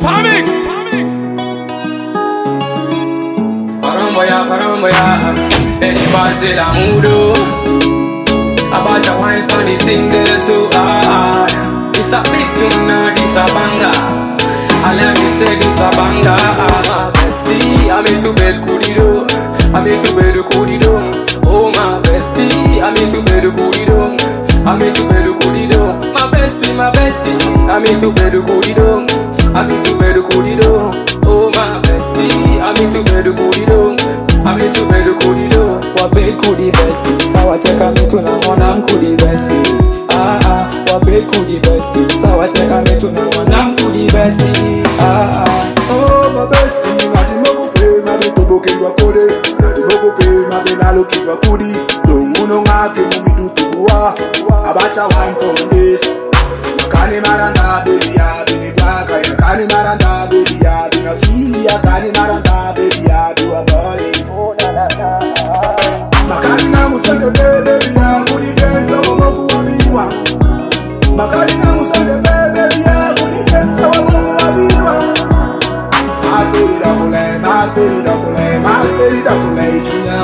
Pamix. Paramboya, anybody la mudo. About your wine pon the thing there, so it's a big tune now, this a banger. I let me say this a banger. Bestie, I'm into bed kudido. I'm into bed kudido. Oh my bestie, I'm into bed kudido. I'm into bed kudido. My bestie, I'm into bed kudido. I'm into bed kudido. Oh my bestie, I'm into bed kudido. I'm into bed kudido. Wa bed kudi bestie. Sawa cheka mitu na mwana mkudi bestie. Wa bed kudi bestie. Sawa cheka mitu na mwana mkudi bestie. Oh my bestie, ngati moko pe mabe tobokelwa kode. Ngati moko pe mabe nalokilwa kudi. Donguno ngake mumitu tubuwa. Abacha one this. Kani maranda baby ya bini baka ya kani maranda baby ya bina fili ya kani maranda baby ya do a body. Makani na musende baby ya kudi dance wa moku wa binwa. Makani na musende baby ya kudi dance wa moku wa binwa. Marberi dakule chunya.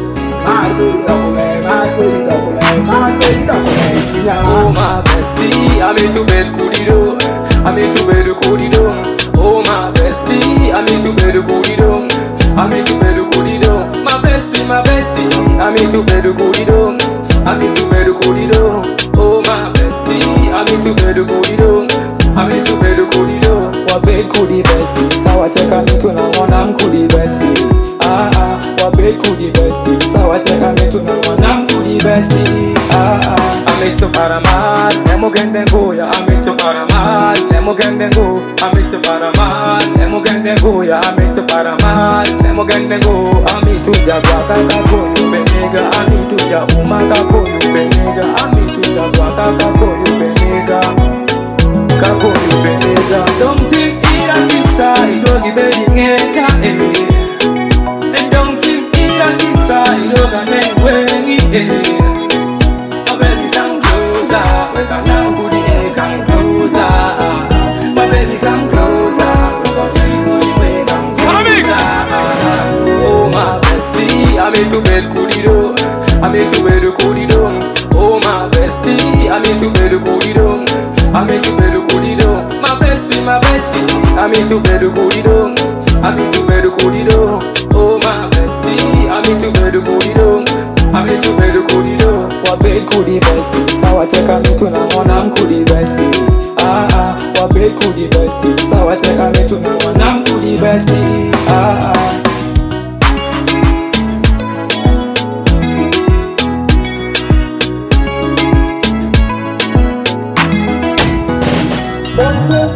Oh my bestie, I'm into bed kudido. I'm into bed kudido. Oh my bestie, I'm into bed kudido. I'm into bed kudido. My bestie, I'm into bed kudido. I'm into bed kudido. Oh my bestie, I'm into bed kudido. I'm into bed kudido. Wa bed kudi bestie. Sawa cheka mitu na mwana mkudi bestie. Wa bed kudi bestie. Sawa cheka mitu na mwana mkudi bestie. I'm into paramal, nemo gende goya. I'm into paramal, nemo gende go. I'm into paramal, nemo gende goya. I'm into paramal, nemo gende go. I'm into jagwa kaka koyo benega. I'm into jauma kaka koyo benega. I'm into jagwa kaka koyo benega. Kakoyo benega. Don't think ira kisa idogi beningeta and don't think ira kisa idoga menwengi My baby come closer, we can now go the come closer. My baby come closer, we can feel good we come closer. Oh my bestie, I'm into bed kudido. I'm into bed kudido. Oh my bestie, I'm into bed kudido. I'm into bed kudido. My bestie, I'm into bed kudido. I'm into bed kudido. Oh my bestie, I'm into bed kudido. I'm into bed kudido. Wa bed kudi bestie. Sawa cheka mitu na mwana mkudi bestie. Wa bed kudi bestie. Sawa cheka mitu na mwana mkudi bestie. Don't